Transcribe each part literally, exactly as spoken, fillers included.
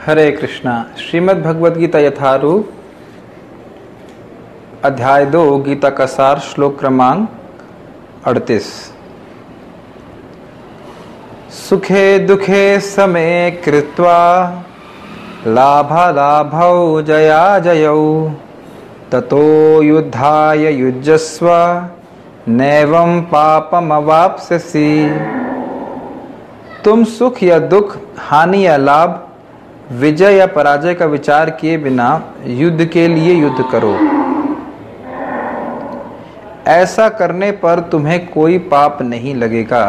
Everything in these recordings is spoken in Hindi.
हरे कृष्णा। श्रीमद् भगवद गीता यथारूप अध्याय दो गीता का सार श्लोक क्रमांक अड़तीस। सुखे दुखे समे कृत्वा लाभालाभौ जया जयौ ततो युद्धाय युज्यस्व नैवं पापमवाप्स्यसि। तुम सुख या दुख, हानि या लाभ, विजय या पराजय का विचार किए बिना युद्ध के लिए युद्ध करो। ऐसा करने पर तुम्हें कोई पाप नहीं लगेगा।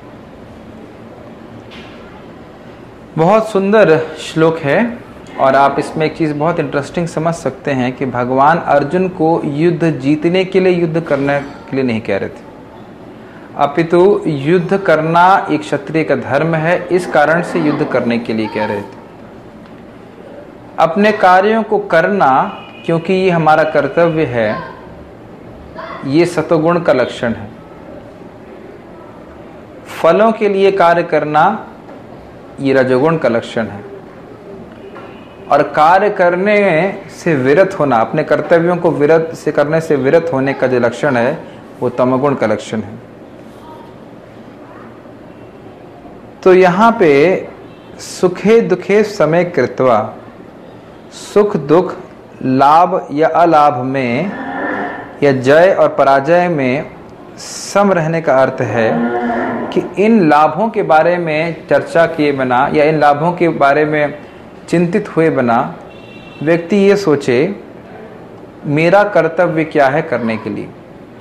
बहुत सुंदर श्लोक है और आप इसमें एक चीज बहुत इंटरेस्टिंग समझ सकते हैं कि भगवान अर्जुन को युद्ध जीतने के लिए युद्ध करने के लिए नहीं कह रहे थे, अपितु युद्ध करना एक क्षत्रिय का धर्म है, इस कारण से युद्ध करने के लिए कह रहे थे। अपने कार्यों को करना, क्योंकि ये हमारा कर्तव्य है, ये सतोगुण का लक्षण है। फलों के लिए कार्य करना ये रजोगुण का लक्षण है। और कार्य करने से विरत होना, अपने कर्तव्यों को विरत से करने से विरत होने का जो लक्षण है वो तमोगुण का लक्षण है। तो यहाँ पे सुखे दुखे समय कृत्वा, सुख दुख, लाभ या अलाभ में या जय और पराजय में सम रहने का अर्थ है कि इन लाभों के बारे में चर्चा किए बिना या इन लाभों के बारे में चिंतित हुए बिना व्यक्ति ये सोचे मेरा कर्तव्य क्या है करने के लिए।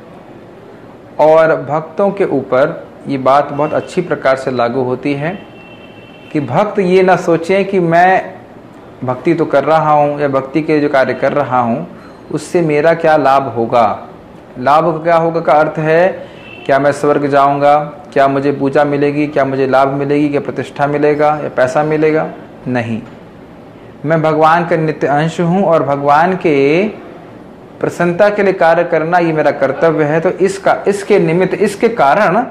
और भक्तों के ऊपर ये बात बहुत अच्छी प्रकार से लागू होती है कि भक्त ये ना सोचें कि मैं भक्ति तो कर रहा हूँ या भक्ति के जो कार्य कर रहा हूँ उससे मेरा क्या लाभ होगा। लाभ क्या होगा का अर्थ है क्या मैं स्वर्ग जाऊँगा, क्या मुझे पूजा मिलेगी, क्या मुझे लाभ मिलेगी, क्या प्रतिष्ठा मिलेगा या पैसा मिलेगा। नहीं, मैं भगवान का नित्य अंश हूँ और भगवान के प्रसन्नता के लिए कार्य करना ये मेरा कर्तव्य है। तो इसका इसके निमित्त, इसके कारण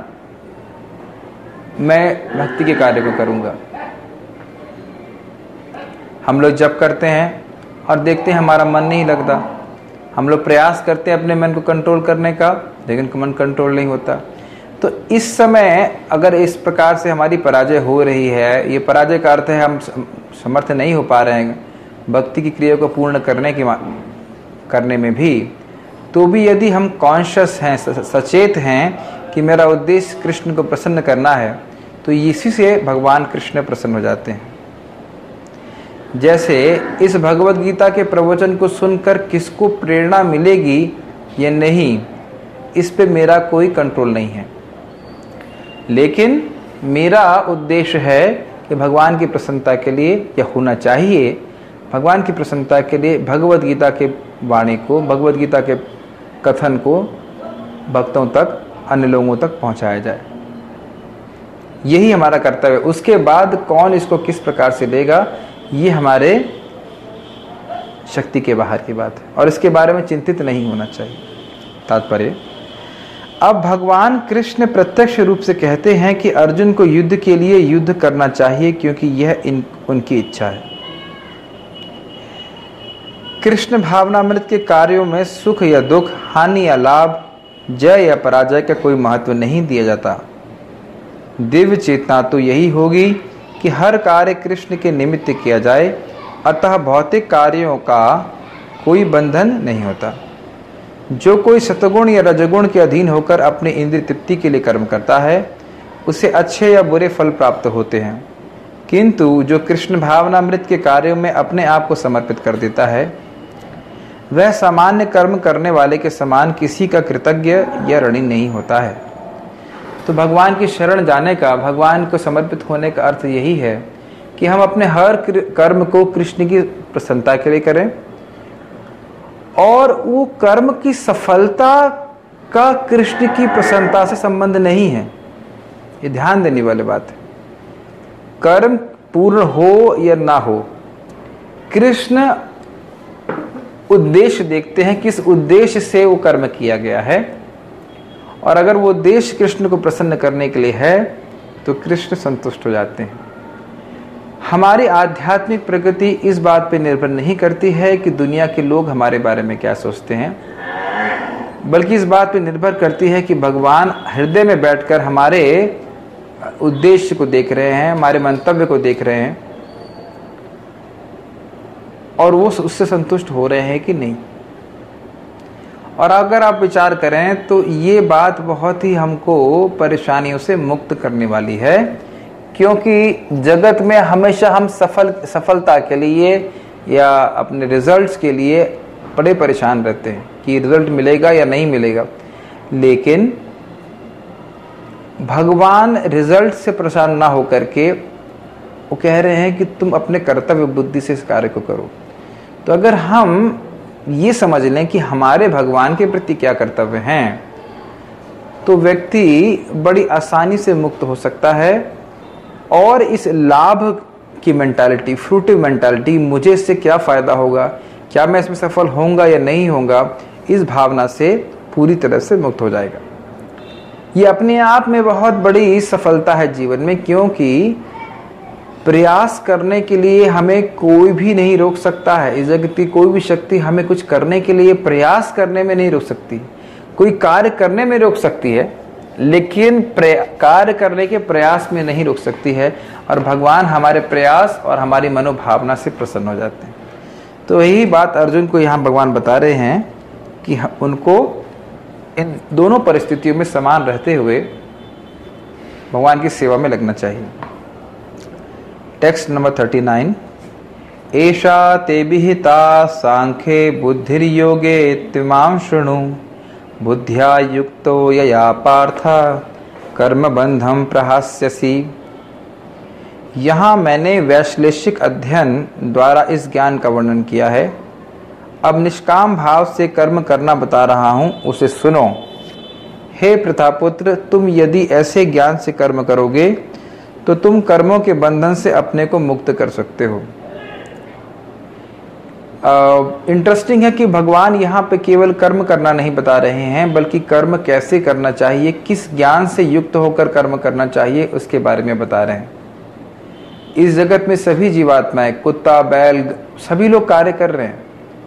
मैं भक्ति के कार्य को करूँगा। हम लोग जप करते हैं और देखते हैं हमारा मन नहीं लगता। हम लोग प्रयास करते हैं अपने मन को कंट्रोल करने का, लेकिन मन कंट्रोल नहीं होता। तो इस समय अगर इस प्रकार से हमारी पराजय हो रही है, ये पराजय का अर्थ है हम समर्थ नहीं हो पा रहे हैं भक्ति की क्रिया को पूर्ण करने की करने में भी, तो भी यदि हम कॉन्शियस हैं, सचेत हैं कि मेरा उद्देश्य कृष्ण को प्रसन्न करना है, तो इसी से भगवान कृष्ण प्रसन्न हो जाते हैं। जैसे इस भगवत गीता के प्रवचन को सुनकर किसको प्रेरणा मिलेगी या नहीं, इस पे मेरा कोई कंट्रोल नहीं है, लेकिन मेरा उद्देश्य है कि भगवान की प्रसन्नता के लिए, या होना चाहिए भगवान की प्रसन्नता के लिए, भगवत गीता के वाणी को, भगवत गीता के कथन को भक्तों तक, अन्य लोगों तक पहुंचाया जाए। यही हमारा कर्तव्य है। उसके बाद कौन इसको किस प्रकार से लेगा ये हमारे शक्ति के बाहर की बात है और इसके बारे में चिंतित नहीं होना चाहिए। तात्पर्य, अब भगवान कृष्ण प्रत्यक्ष रूप से कहते हैं कि अर्जुन को युद्ध के लिए युद्ध करना चाहिए क्योंकि यह इन उनकी इच्छा है। कृष्ण भावनामृत के कार्यों में सुख या दुख, हानि या लाभ, जय या पराजय का कोई महत्व नहीं दिया जाता। दिव्य चेतना तो यही होगी कि हर कार्य कृष्ण के निमित्त किया जाए, अतः भौतिक कार्यों का कोई बंधन नहीं होता। जो कोई सतगुण या रजगुण के अधीन होकर अपने इंद्रिय तृप्ति के लिए कर्म करता है उसे अच्छे या बुरे फल प्राप्त होते हैं, किंतु जो कृष्ण भावनामृत के कार्यों में अपने आप को समर्पित कर देता है वह सामान्य कर्म करने वाले के समान किसी का कृतज्ञ या ऋणी नहीं होता है। तो भगवान की शरण जाने का, भगवान को समर्पित होने का अर्थ यही है कि हम अपने हर कर्म को कृष्ण की प्रसन्नता के लिए करें और वो कर्म की सफलता का कृष्ण की प्रसन्नता से संबंध नहीं है। ये ध्यान देने वाली बात है। कर्म पूर्ण हो या ना हो, कृष्ण उद्देश्य देखते हैं, किस उद्देश्य से वो कर्म किया गया है, और अगर वो उद्देश्य कृष्ण को प्रसन्न करने के लिए है तो कृष्ण संतुष्ट हो जाते हैं। हमारी आध्यात्मिक प्रगति इस बात पर निर्भर नहीं करती है कि दुनिया के लोग हमारे बारे में क्या सोचते हैं, बल्कि इस बात पर निर्भर करती है कि भगवान हृदय में बैठकर हमारे उद्देश्य को देख रहे हैं, हमारे मंतव्य को देख रहे हैं और वो उससे संतुष्ट हो रहे हैं कि नहीं। और अगर आप विचार करें तो ये बात बहुत ही हमको परेशानियों से मुक्त करने वाली है, क्योंकि जगत में हमेशा हम सफल सफलता के लिए या अपने रिजल्ट्स के लिए बड़े परेशान रहते हैं कि रिजल्ट मिलेगा या नहीं मिलेगा, लेकिन भगवान रिजल्ट से परेशान ना होकर के वो कह रहे हैं कि तुम अपने कर्तव्य बुद्धि से इस कार्य को करो। तो अगर हम ये समझ लें कि हमारे भगवान के प्रति क्या कर्तव्य हैं, तो व्यक्ति बड़ी आसानी से मुक्त हो सकता है और इस लाभ की मेंटालिटी, फ्रूटिव मेंटालिटी, मुझे इससे क्या फायदा होगा, क्या मैं इसमें सफल होऊंगा या नहीं होऊंगा, इस भावना से पूरी तरह से मुक्त हो जाएगा। ये अपने आप में बहुत बड़ी सफलता है जीवन में, क्योंकि प्रयास करने के लिए हमें कोई भी नहीं रोक सकता है। इस जगत की कोई भी शक्ति हमें कुछ करने के लिए प्रयास करने में नहीं रोक सकती। कोई कार्य करने में रोक सकती है, लेकिन कार्य करने के प्रयास में नहीं रोक सकती है। और भगवान हमारे प्रयास और हमारी मनोभावना से प्रसन्न हो जाते हैं। तो यही बात अर्जुन को यहाँ भगवान बता रहे हैं कि उनको इन दोनों परिस्थितियों में समान रहते हुए भगवान की सेवा में लगना चाहिए। Text number thirty nine. एषा ते विहिता सांख्ये बुद्धिर्योगे त्विमां शृणु बुद्ध्या युक्तो यया पार्थ कर्म बंधम प्रहास्यसि। यहाँ मैंने वैश्लेषिक अध्ययन द्वारा इस ज्ञान का वर्णन किया है। अब निष्काम भाव से कर्म करना बता रहा हूँ, उसे सुनो। हे प्रतापुत्र, तुम यदि ऐसे ज्ञान से कर्म करोगे तो तुम कर्मों के बंधन से अपने को मुक्त कर सकते हो। इंटरेस्टिंग uh, है कि भगवान यहाँ पे केवल कर्म करना नहीं बता रहे हैं, बल्कि कर्म कैसे करना चाहिए, किस ज्ञान से युक्त होकर कर्म करना चाहिए, उसके बारे में बता रहे हैं। इस जगत में सभी जीवात्माएं, कुत्ता, बैल, सभी लोग कार्य कर रहे हैं,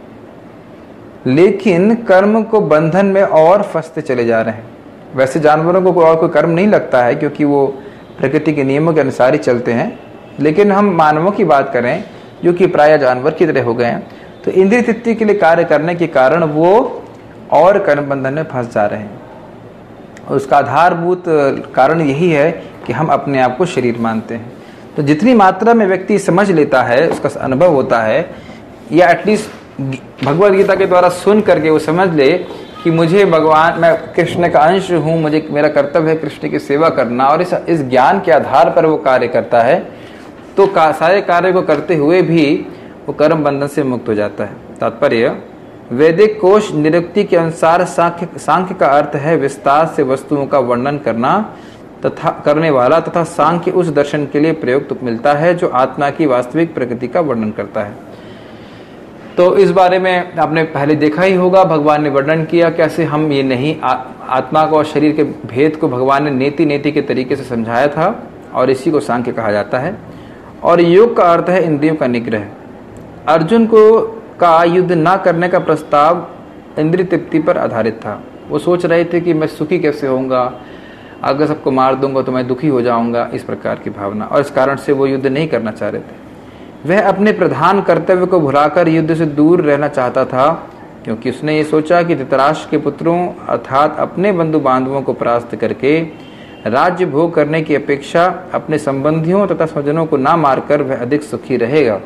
लेकिन कर्म को बंधन में और फंसते चले जा रहे हैं। वैसे जानवरों को कोई और कोई कर्म नहीं लगता है, क्योंकि वो प्रकृति के नियमों के अनुसार ही चलते हैं। लेकिन हम मानवों की बात करें, जो कि प्राय जानवर की तरह हो गए हैं, तो इंद्रिय तृप्ति के लिए कार्य करने के कारण वो और कर्म बंधन में फंस जा रहे हैं। और उसका आधारभूत कारण यही है कि हम अपने आप को शरीर मानते हैं। तो जितनी मात्रा में व्यक्ति समझ लेता है, उसका अनुभव होता है, या एटलीस्ट भगवद गीता के द्वारा सुन करके वो समझ ले कि मुझे भगवान, मैं कृष्ण का अंश हूँ, मुझे मेरा कर्तव्य है कृष्ण की सेवा करना, और इस इस ज्ञान के आधार पर वो कार्य करता है, तो का, सारे कार्य को करते हुए भी वो कर्म बंधन से मुक्त हो जाता है। तात्पर्य, वैदिक कोश निरुक्ति के अनुसार सांख्य सांख्य का अर्थ है विस्तार से वस्तुओं का वर्णन करना तथा करने वाला, तथा सांख्य उस दर्शन के लिए प्रयुक्त मिलता है जो आत्मा की वास्तविक प्रकृति का वर्णन करता है। तो इस बारे में आपने पहले देखा ही होगा, भगवान ने वर्णन किया कैसे हम ये नहीं आ, आत्मा को और शरीर के भेद को भगवान ने नेति नेति के तरीके से समझाया था, और इसी को सांख्य कहा जाता है। और योग का अर्थ है इंद्रियों का निग्रह। अर्जुन को का युद्ध ना करने का प्रस्ताव इंद्रिय तृप्ति पर आधारित था। वो सोच रहे थे कि मैं सुखी कैसे होऊंगा, अगर सबको मार दूंगा तो मैं दुखी हो जाऊंगा, इस प्रकार की भावना, और इस कारण से वो युद्ध नहीं करना चाह रहे थे। वह अपने प्रधान कर्तव्य को भुलाकर युद्ध से दूर रहना चाहता था, क्योंकि उसने ये सोचा कि धृतराष्ट्र के पुत्रों अर्थात अपने बंधु बांधवों को परास्त करके राज्य भोग करने की अपेक्षा अपने संबंधियों तथा स्वजनों को ना मारकर वह अधिक सुखी रहेगा।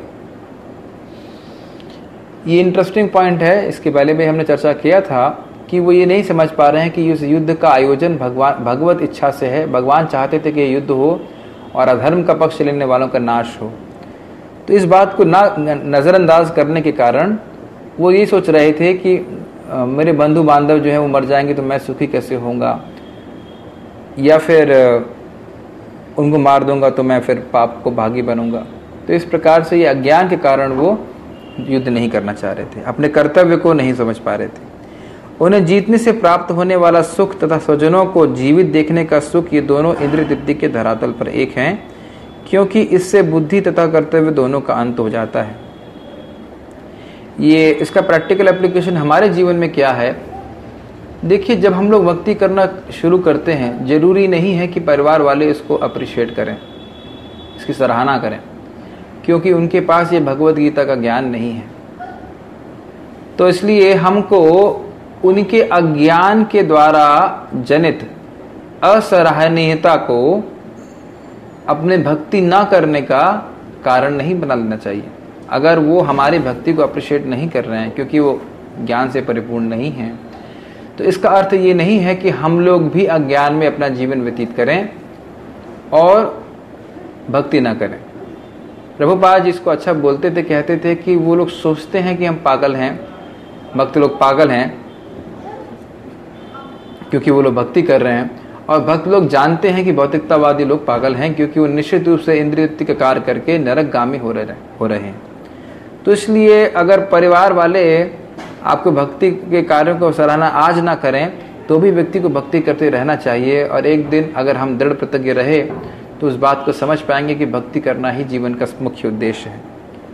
ये इंटरेस्टिंग पॉइंट है। इसके पहले भी हमने चर्चा किया था कि वो ये नहीं समझ पा रहे हैं कि उस युद्ध का आयोजन भगवान भगवत इच्छा से है। भगवान चाहते थे कि युद्ध हो और अधर्म का पक्ष लेने वालों का नाश हो। तो इस बात को ना नज़रअंदाज करने के कारण वो ये सोच रहे थे कि आ, मेरे बंधु बांधव जो है वो मर जाएंगे तो मैं सुखी कैसे होऊंगा, या फिर उनको मार दूंगा तो मैं फिर पाप को भागी बनूंगा। तो इस प्रकार से ये अज्ञान के कारण वो युद्ध नहीं करना चाह रहे थे, अपने कर्तव्य को नहीं समझ पा रहे थे। उन्हें जीतने से प्राप्त होने वाला सुख तथा स्वजनों को जीवित देखने का सुख, ये दोनों इंद्रिय तृप्ति के धरातल पर एक हैं, क्योंकि इससे बुद्धि तथा कर्तव्य दोनों का अंत हो जाता है। ये इसका प्रैक्टिकल एप्लीकेशन हमारे जीवन में क्या है? देखिए, जब हम लोग भक्ति करना शुरू करते हैं, जरूरी नहीं है कि परिवार वाले इसको अप्रिशिएट करें, इसकी सराहना करें, क्योंकि उनके पास ये भगवत गीता का ज्ञान नहीं है। तो इसलिए हमको उनके अज्ञान के द्वारा जनित असराहनीयता को अपने भक्ति ना करने का कारण नहीं बना लेना चाहिए। अगर वो हमारी भक्ति को अप्रिशिएट नहीं कर रहे हैं क्योंकि वो ज्ञान से परिपूर्ण नहीं हैं, तो इसका अर्थ ये नहीं है कि हम लोग भी अज्ञान में अपना जीवन व्यतीत करें और भक्ति ना करें। प्रभुपाद जी इसको अच्छा बोलते थे, कहते थे कि वो लोग सोचते हैं कि हम पागल हैं, भक्त लोग पागल हैं क्योंकि वो लोग भक्ति कर रहे हैं, और भक्त लोग जानते हैं कि भौतिकतावादी लोग पागल हैं क्योंकि वो निश्चित रूप से इंद्रिय तृप्ति का कार्य करके नरकगामी हो रहे हो रहे हैं। तो इसलिए अगर परिवार वाले आपको भक्ति के कार्यों को सराहना आज ना करें तो भी व्यक्ति को भक्ति करते रहना चाहिए, और एक दिन अगर हम दृढ़ प्रतिज्ञ रहे तो उस बात को समझ पाएंगे कि भक्ति करना ही जीवन का मुख्य उद्देश्य है।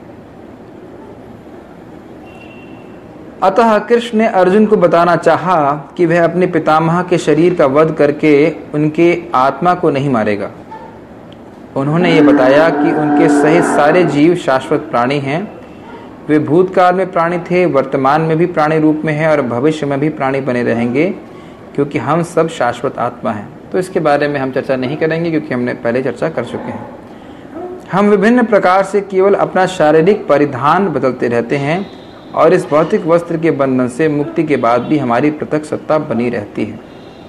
अतः कृष्ण ने अर्जुन को बताना चाहा कि वह अपने पितामह के शरीर का वध करके उनके आत्मा को नहीं मारेगा। उन्होंने ये बताया कि उनके सहित सारे जीव शाश्वत प्राणी हैं। वे भूतकाल में प्राणी थे, वर्तमान में भी प्राणी रूप में हैं और भविष्य में भी प्राणी बने रहेंगे, क्योंकि हम सब शाश्वत आत्मा हैं। तो इसके बारे में हम चर्चा नहीं करेंगे क्योंकि हमने पहले चर्चा कर चुके हैं। हम विभिन्न प्रकार से केवल अपना शारीरिक परिधान बदलते रहते हैं और इस भौतिक वस्त्र के बंधन से मुक्ति के बाद भी हमारी पृथक सत्ता बनी रहती है।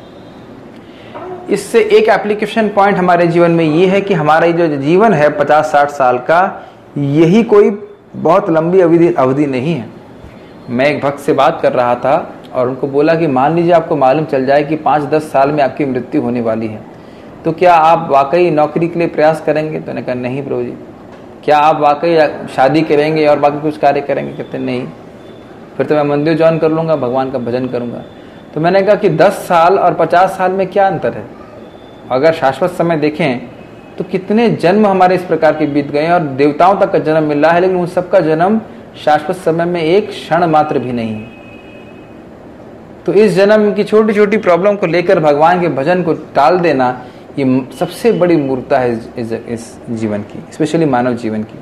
इससे एक एप्लीकेशन पॉइंट हमारे जीवन में ये है कि हमारा जो जीवन है पचास साठ साल का, यही कोई बहुत लंबी अवधि अवधि नहीं है। मैं एक भक्त से बात कर रहा था और उनको बोला कि मान लीजिए आपको मालूम चल जाए कि पाँच दस साल में आपकी मृत्यु होने वाली है, तो क्या आप वाकई नौकरी के लिए प्रयास करेंगे? तो उन्होंने कहा नहीं प्रभु जी। क्या आप वाकई शादी करेंगे और बाकी कुछ कार्य करेंगे? कहते नहीं, फिर तो मैं मंदिर ज्वाइन कर लूँगा, भगवान का भजन करूँगा। तो मैंने कहा कि दस साल और पचास साल में क्या अंतर है? अगर शाश्वत समय देखें तो कितने जन्म हमारे इस प्रकार के बीत गए हैं और देवताओं तक का जन्म मिल रहा है, लेकिन उन सबका जन्म शाश्वत समय में एक क्षण मात्र भी नहीं है। तो इस जन्म की छोटी छोटी प्रॉब्लम को लेकर भगवान के भजन को टाल देना, ये सबसे बड़ी मूर्खता है इस, इस, इस जीवन की, स्पेशली मानव जीवन की।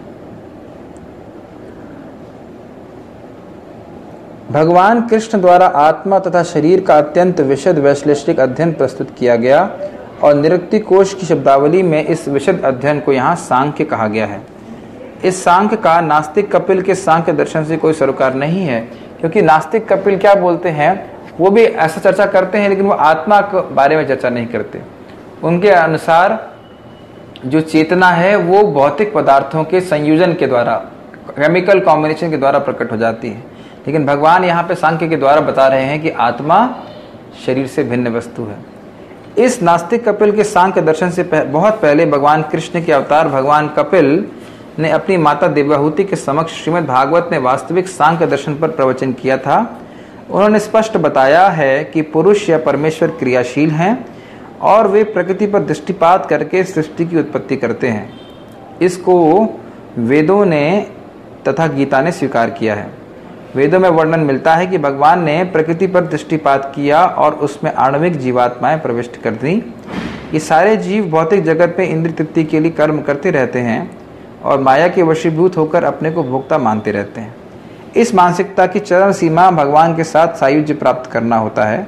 भगवान कृष्ण द्वारा आत्मा तथा शरीर का अत्यंत विशद वैश्लेषिक अध्ययन प्रस्तुत किया गया और निरुक्ति कोश की शब्दावली में इस विशद अध्ययन को यहाँ सांख्य कहा गया है। इस सांख्य का नास्तिक कपिल के सांख्य दर्शन से कोई सरोकार नहीं है, क्योंकि नास्तिक कपिल क्या बोलते हैं, वो भी ऐसा चर्चा करते हैं लेकिन वो आत्मा के बारे में चर्चा नहीं करते। उनके अनुसार जो चेतना है वो भौतिक पदार्थों के संयोजन के द्वारा, केमिकल कॉम्बिनेशन के द्वारा प्रकट हो जाती है, लेकिन भगवान यहाँ पे सांख्य के द्वारा बता रहे हैं कि आत्मा शरीर से भिन्न वस्तु है। इस नास्तिक कपिल के सांख्य दर्शन से पह, बहुत पहले भगवान कृष्ण के अवतार भगवान कपिल ने अपनी माता देवहूति के समक्ष श्रीमद् भागवत में वास्तविक सांख्य दर्शन पर प्रवचन किया था। उन्होंने स्पष्ट बताया है कि पुरुष या परमेश्वर क्रियाशील हैं और वे प्रकृति पर दृष्टिपात करके सृष्टि की उत्पत्ति करते हैं। इसको वेदों ने तथा गीता ने स्वीकार किया है। वेदों में वर्णन मिलता है कि भगवान ने प्रकृति पर दृष्टिपात किया और उसमें आणविक जीवात्माएं प्रविष्ट कर दी। ये सारे जीव भौतिक जगत में इंद्रिय तृप्ति के लिए कर्म करते रहते हैं और माया के वशीभूत होकर अपने को भोक्ता मानते रहते हैं। इस मानसिकता की चरम सीमा भगवान के साथ सायुज्य प्राप्त करना होता है।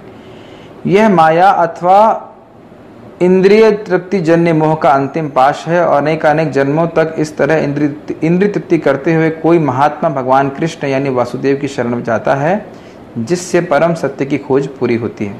यह माया अथवा इंद्रिय तृप्ति जन्य मोह का अंतिम पाश है और अनेक अनेक जन्मों तक इस तरह इंद्रिय इंद्रिय तृप्ति करते हुए कोई महात्मा भगवान कृष्ण यानी वासुदेव की शरण में जाता है, जिससे परम सत्य की खोज पूरी होती है।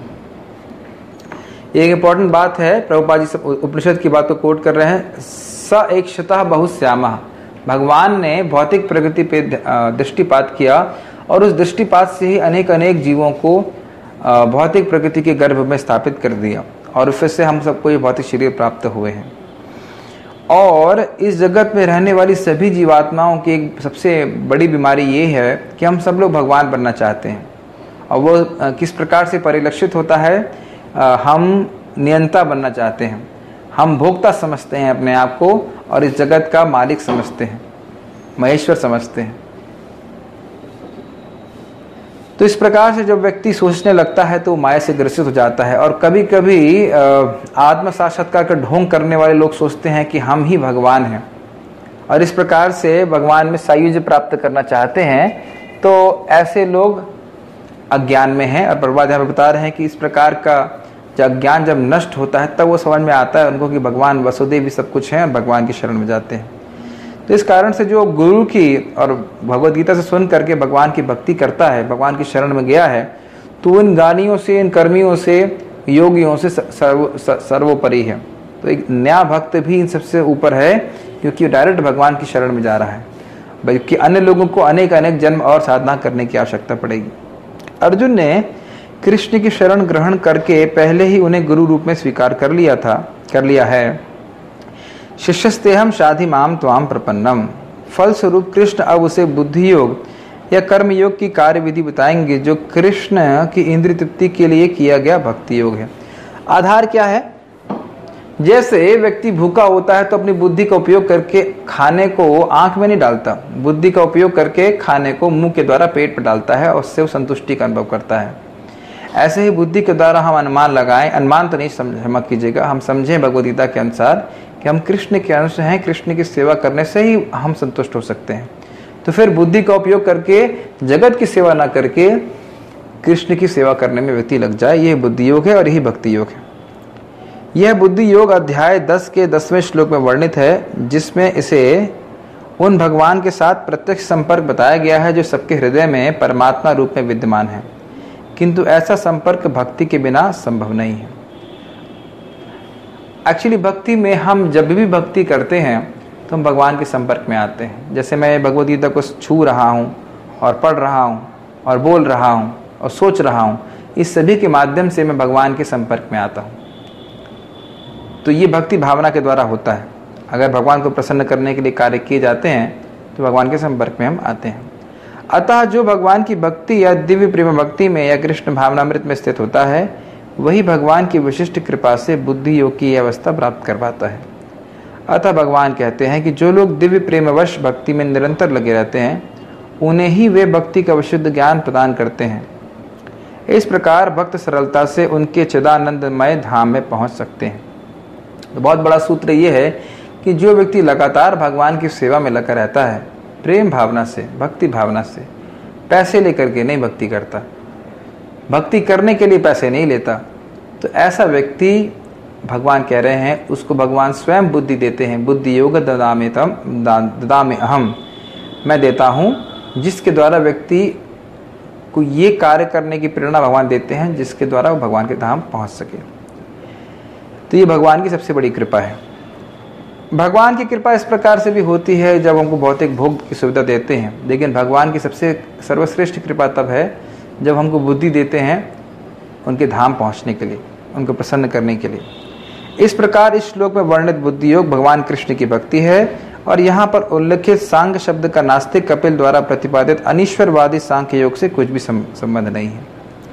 एक इंपॉर्टेंट बात है, प्रभुपाद जी उपनिषद की बात को कोट कर रहे हैं। स एकशतः बहुश्यामः, भगवान ने भौतिक प्रकृति पे दृष्टिपात किया और उस दृष्टिपात से ही अनेक अनेक जीवों को भौतिक प्रकृति के गर्भ में स्थापित कर दिया और फिर से हम सबको ये भौतिक शरीर प्राप्त हुए हैं। और इस जगत में रहने वाली सभी जीवात्माओं की एक सबसे बड़ी बीमारी ये है कि हम सब लोग भगवान बनना चाहते हैं। और वो किस प्रकार से परिलक्षित होता है, हम नियंता बनना चाहते हैं। हम भोक्ता समझते हैं अपने आप को और इस जगत का मालिक समझते हैं, महेश्वर समझते हैं। तो इस प्रकार से जब व्यक्ति सोचने लगता है तो माया से ग्रसित हो जाता है। और कभी कभी आत्म साक्षात्कार का ढोंग करने वाले लोग सोचते हैं कि हम ही भगवान हैं और इस प्रकार से भगवान में सायुज्य प्राप्त करना चाहते हैं। तो ऐसे लोग अज्ञान में हैं। और प्रभुपाद यहाँ पर बता रहे हैं कि इस प्रकार का जब अज्ञान जब नष्ट होता है तब वो समझ में आता है उनको कि भगवान वसुदेव भी सब कुछ है और भगवान की शरण में जाते हैं। तो इस कारण से जो गुरु की और भगवद गीता से सुन करके भगवान की भक्ति करता है, भगवान की शरण में गया है, तो इन गानियों से, इन कर्मियों से, योगियों से सर्व सर्वोपरि है। तो एक नया भक्त भी इन सबसे ऊपर है क्योंकि डायरेक्ट भगवान की शरण में जा रहा है, बल्कि अन्य लोगों को अनेक अनेक जन्म और साधना करने की आवश्यकता पड़ेगी। अर्जुन ने कृष्ण की शरण ग्रहण करके पहले ही उन्हें गुरु रूप में स्वीकार कर लिया था कर लिया है। शिष्यस्तेहम शाधि माम त्वाम प्रपन्नम। फलस्वरूप कृष्ण अब उसे बुद्धि योग या कर्म योग की कार्य विधि बताएंगे जो कृष्ण की इंद्रिय तृप्ति के लिए किया गया भक्ति योग है। आधार क्या है? जैसे व्यक्ति भूखा होता है तो अपनी बुद्धि का उपयोग करके खाने को आंख में नहीं डालता, बुद्धि का उपयोग करके खाने को मुंह के द्वारा पेट पर डालता है और उससे वो संतुष्टि का अनुभव करता है। ऐसे ही बुद्धि के द्वारा हम अनुमान लगाएं, अनुमान तो नहीं समझ मत कीजिएगा, हम समझें भगवद गीता के अनुसार कि हम कृष्ण के अंश हैं, कृष्ण की सेवा करने से ही हम संतुष्ट हो सकते हैं। तो फिर बुद्धि का उपयोग करके जगत की सेवा ना करके कृष्ण की सेवा करने में व्यक्ति लग जाए, यह बुद्धि योग है और यही भक्ति योग है। यह बुद्धि योग अध्याय दस के दसवें श्लोक में वर्णित है, जिसमें इसे उन भगवान के साथ प्रत्यक्ष संपर्क बताया गया है जो सबके हृदय में परमात्मा रूप में विद्यमान है, किंतु ऐसा संपर्क भक्ति के बिना संभव नहीं है। एक्चुअली भक्ति में हम जब भी भक्ति करते हैं तो हम भगवान के संपर्क में आते हैं। जैसे मैं भगवद गीता को छू रहा हूँ और पढ़ रहा हूँ और बोल रहा हूँ और सोच रहा हूँ, इस सभी के माध्यम से मैं भगवान के संपर्क में आता हूँ। तो ये भक्ति भावना के द्वारा होता है। अगर भगवान को प्रसन्न करने के लिए कार्य किए जाते हैं तो भगवान के संपर्क में हम आते हैं। अतः जो भगवान की भक्ति या दिव्य प्रेम भक्ति में या कृष्ण भावनामृत में स्थित होता है, वही भगवान की विशिष्ट कृपा से बुद्धि योग की अवस्था प्राप्त कर पाता है। अतः भगवान कहते हैं कि जो लोग दिव्य प्रेमवश भक्ति में निरंतर लगे रहते हैं, उन्हें ही वे भक्ति का विशुद्ध ज्ञान प्रदान करते हैं। इस प्रकार भक्त सरलता से उनके चिदानंदमय धाम में पहुंच सकते हैं। तो बहुत बड़ा सूत्र ये है कि जो व्यक्ति लगातार भगवान की सेवा में लगा रहता है, प्रेम भावना से, भक्ति भावना से, पैसे लेकर के नहीं भक्ति करता, भक्ति करने के लिए पैसे नहीं लेता, तो ऐसा व्यक्ति भगवान कह रहे हैं उसको भगवान स्वयं बुद्धि देते हैं। बुद्धि योग ददामे तम ददामे अहम, मैं देता हूँ, जिसके द्वारा व्यक्ति को ये कार्य करने की प्रेरणा भगवान देते हैं जिसके द्वारा वो भगवान के धाम पहुँच सके। तो ये भगवान की सबसे बड़ी कृपा है। भगवान की कृपा इस प्रकार से भी होती है जब हमको भौतिक भोग की सुविधा देते हैं, लेकिन भगवान की सबसे सर्वश्रेष्ठ कृपा तब है जब हमको बुद्धि देते हैं उनके धाम पहुंचने के लिए, उनको प्रसन्न करने के लिए। इस प्रकार इस श्लोक में वर्णित बुद्धि योग भगवान कृष्ण की भक्ति है और यहाँ पर उल्लेखित सांख्य शब्द का नास्तिक कपिल द्वारा प्रतिपादित अनीश्वरवादी सांख्य योग से कुछ भी संबंध नहीं है।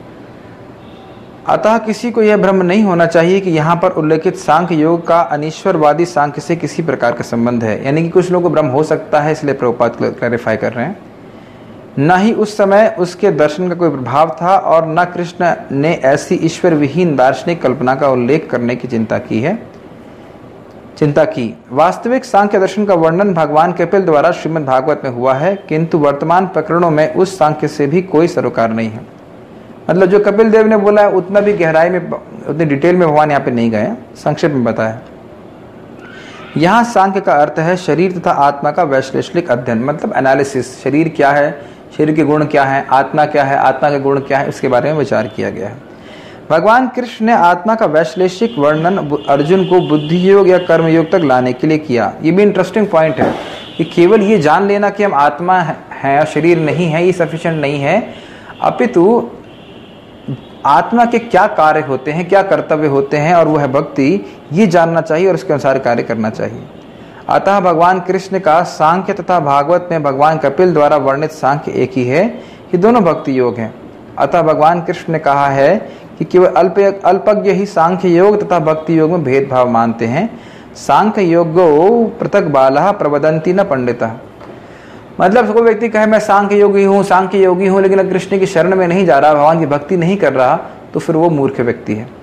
अतः किसी को यह भ्रम नहीं होना चाहिए कि यहाँ पर उल्लेखित सांख्य योग का अनीश्वरवादी सांख्य से किसी प्रकार का संबंध है। यानी कि कुछ लोगों को भ्रम हो सकता है, इसलिए प्रभुपाद क्लैरिफाई कर रहे हैं। न ही उस समय उसके दर्शन का कोई प्रभाव था और न कृष्ण ने ऐसी ईश्वर विहीन दार्शनिक कल्पना का उल्लेख करने की चिंता की है चिंता की वास्तविक सांख्य दर्शन का वर्णन भगवान कपिल द्वारा श्रीमद् भागवत में हुआ है, किंतु वर्तमान प्रकरणों में उस सांख्य से भी कोई सरोकार नहीं है। मतलब जो कपिल देव ने बोला है उतना भी गहराई में, उतनी डिटेल में भगवान यहाँ पे नहीं गए, संक्षेप में बताया। यहाँ सांख्य का अर्थ है शरीर तथा आत्मा का वैश्लेषिक अध्ययन, मतलब एनालिसिस। शरीर क्या है, शरीर के गुण क्या है, आत्मा क्या है, आत्मा के गुण क्या है, उसके बारे में विचार किया गया है। भगवान कृष्ण ने आत्मा का वैश्लेषिक वर्णन अर्जुन को बुद्धि योग या कर्म योग तक लाने के लिए किया। ये भी इंटरेस्टिंग पॉइंट है कि केवल ये जान लेना कि हम आत्मा है और शरीर नहीं है, ये सफिशिएंट नहीं है, अपितु आत्मा के क्या कार्य होते हैं, क्या कर्तव्य होते हैं, और वह है भक्ति, ये जानना चाहिए और उसके अनुसार कार्य करना चाहिए। अतः भगवान कृष्ण का सांख्य तथा भागवत में भगवान कपिल द्वारा वर्णित सांख्य एक ही है। ये दोनों भक्ति योग हैं। अतः भगवान कृष्ण ने कहा है कि केवल अल्प अल्पज्ञ ही सांख्य योग तथा भक्ति योग में भेदभाव मानते हैं। सांख्य योगो पृथक बालः प्रवदन्ति न पंडितः। मतलब कोई व्यक्ति कहे मैं सांख्य योगी हूँ सांख्य योगी हूँ लेकिन कृष्ण की शरण में नहीं जा रहा, भगवान की भक्ति नहीं कर रहा, तो फिर वो मूर्ख व्यक्ति है।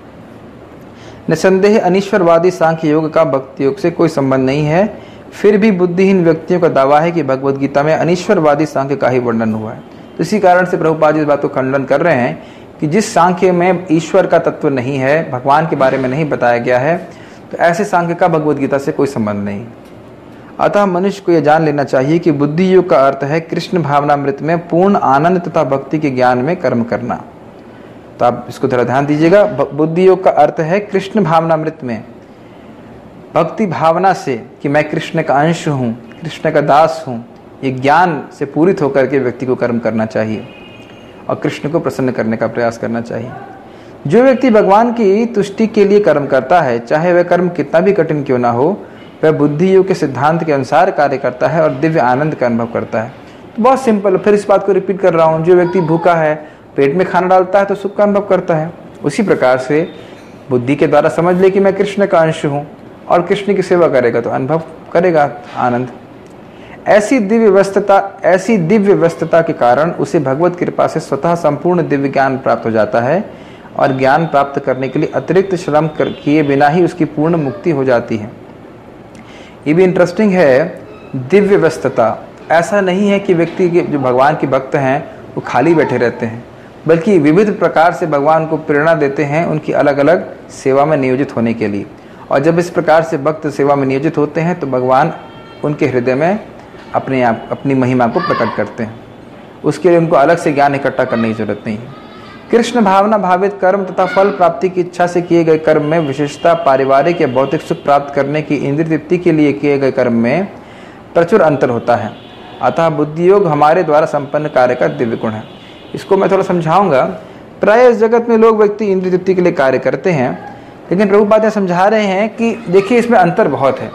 निसंदेह अनीश्वरवादी सांख्य योग का भक्ति योग से कोई संबंध नहीं है। फिर भी बुद्धिहीन व्यक्तियों का दावा है कि भगवद गीता में अनीश्वरवादी सांख्य का ही वर्णन हुआ है। तो इसी कारण से प्रभुपाद जी इस बात को खंडन कर रहे हैं कि जिस सांख्य में ईश्वर का तत्व नहीं है, भगवान के बारे में नहीं बताया गया है, तो ऐसे सांख्य का भगवद गीता से कोई संबंध नहीं। अतः मनुष्य को यह जान लेना चाहिए कि बुद्धि योग का अर्थ है कृष्ण भावनामृत में पूर्ण आनंद तथा भक्ति के ज्ञान में कर्म करना। तो आप इसको थोड़ा ध्यान दीजिएगा। बुद्धि योग का अर्थ है कृष्ण भावनामृत में भक्ति भावना से कि मैं कृष्ण का अंश हूँ, कृष्ण का दास हूँ, ये ज्ञान से पूरित होकर के व्यक्ति को कर्म करना चाहिए और कृष्ण को प्रसन्न करने का प्रयास करना चाहिए। जो व्यक्ति भगवान की तुष्टि के लिए कर्म करता है, चाहे वह कर्म कितना भी कठिन क्यों ना हो, वह बुद्धि योग के सिद्धांत के अनुसार कार्य करता है और दिव्य आनंद का अनुभव करता है। तो बहुत सिंपल, फिर इस बात को रिपीट कर रहा हूँ, जो व्यक्ति भूखा है, पेट में खाना डालता है तो सुख का अनुभव करता है। उसी प्रकार से बुद्धि के द्वारा समझ ले कि मैं कृष्ण का अंश हूँ और कृष्ण की सेवा करेगा तो अनुभव करेगा आनंद। ऐसी दिव्य व्यस्तता ऐसी दिव्य व्यस्तता के कारण उसे भगवत कृपा से स्वतः संपूर्ण दिव्य ज्ञान प्राप्त हो जाता है और ज्ञान प्राप्त करने के लिए अतिरिक्त श्रम किए बिना ही उसकी पूर्ण मुक्ति हो जाती है। ये भी इंटरेस्टिंग है, दिव्य व्यस्तता। ऐसा नहीं है कि व्यक्ति के जो भगवान के भक्त हैं वो खाली बैठे रहते हैं, बल्कि विविध प्रकार से भगवान को प्रेरणा देते हैं उनकी अलग अलग सेवा में नियोजित होने के लिए। और जब इस प्रकार से भक्त सेवा में नियोजित होते हैं तो भगवान उनके हृदय में अपने आप अपनी महिमा को प्रकट करते हैं। उसके लिए उनको अलग से ज्ञान इकट्ठा करने की जरूरत नहीं है। कृष्ण भावना भावित कर्म तथा फल प्राप्ति की इच्छा से किए गए कर्म में विशेषता पारिवारिक या भौतिक सुख प्राप्त करने की इंद्रिय तृप्ति के लिए किए गए कर्म में प्रचुर अंतर होता है। अतः बुद्धि योग हमारे द्वारा संपन्न कार्य का दिव्य गुण है। इसको मैं थोड़ा समझाऊंगा। प्राय इस जगत में लोग व्यक्ति इंद्रिय तृप्ति के लिए कार्य करते हैं, लेकिन प्रभुपाद समझा रहे हैं कि देखिए इसमें अंतर बहुत है।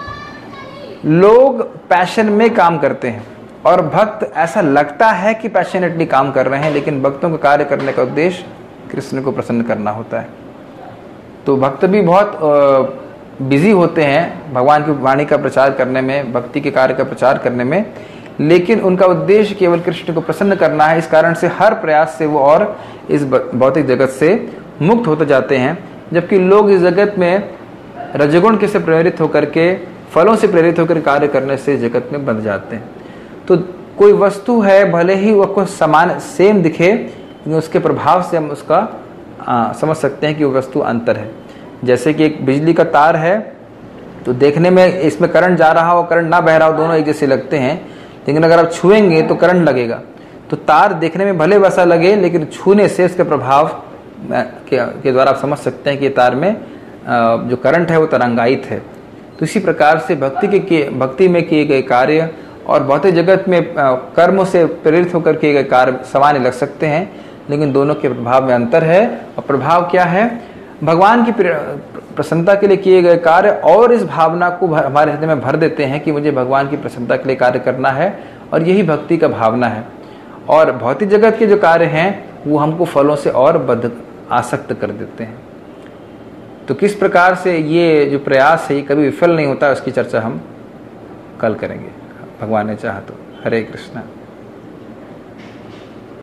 लोग पैशन में काम करते हैं और भक्त ऐसा लगता है कि पैशनेटली काम कर रहे हैं, लेकिन भक्तों का कार्य करने का उद्देश्य कृष्ण को प्रसन्न करना होता है। तो भक्त भी बहुत बिजी होते हैं भगवान की वाणी का प्रचार करने में, भक्ति के कार्य का प्रचार करने में, लेकिन उनका उद्देश्य केवल कृष्ण को प्रसन्न करना है। इस कारण से हर प्रयास से वो और इस भौतिक जगत से मुक्त होते जाते हैं, जबकि लोग इस जगत में रजगुण के से प्रेरित होकर के, फलों से प्रेरित होकर कार्य करने से जगत में बंध जाते हैं। तो कोई वस्तु है, भले ही वह को समान सेम दिखे, लेकिन उसके प्रभाव से हम उसका आ, समझ सकते हैं कि वो वस्तु अंतर है। जैसे कि एक बिजली का तार है, तो देखने में इसमें करंट जा रहा हो, करंट ना बह रहा हो, दोनों एक जैसे लगते हैं, लेकिन अगर आप छुएंगे तो करंट लगेगा। तो तार देखने में भले वैसा लगे, लेकिन छूने से उसके प्रभाव के द्वारा आप समझ सकते हैं कि तार में जो करंट है वो तरंगायित है। तो इसी प्रकार से भक्ति के भक्ति में किए गए कार्य और भौतिक जगत में कर्मों से प्रेरित होकर किए गए कार्य समान लग सकते हैं, लेकिन दोनों के प्रभाव में अंतर है। और प्रभाव क्या है? भगवान की प्रसन्नता के लिए किए गए कार्य और इस भावना को हमारे हृदय में भर देते हैं कि मुझे भगवान की प्रसन्नता के लिए कार्य करना है, और यही भक्ति का भावना है। और भौतिक जगत के जो कार्य हैं वो हमको फलों से और बद्ध आसक्त कर देते हैं। तो किस प्रकार से ये जो प्रयास है ये कभी विफल नहीं होता, उसकी चर्चा हम कल करेंगे, भगवान ने चाहा तो। हरे कृष्णा।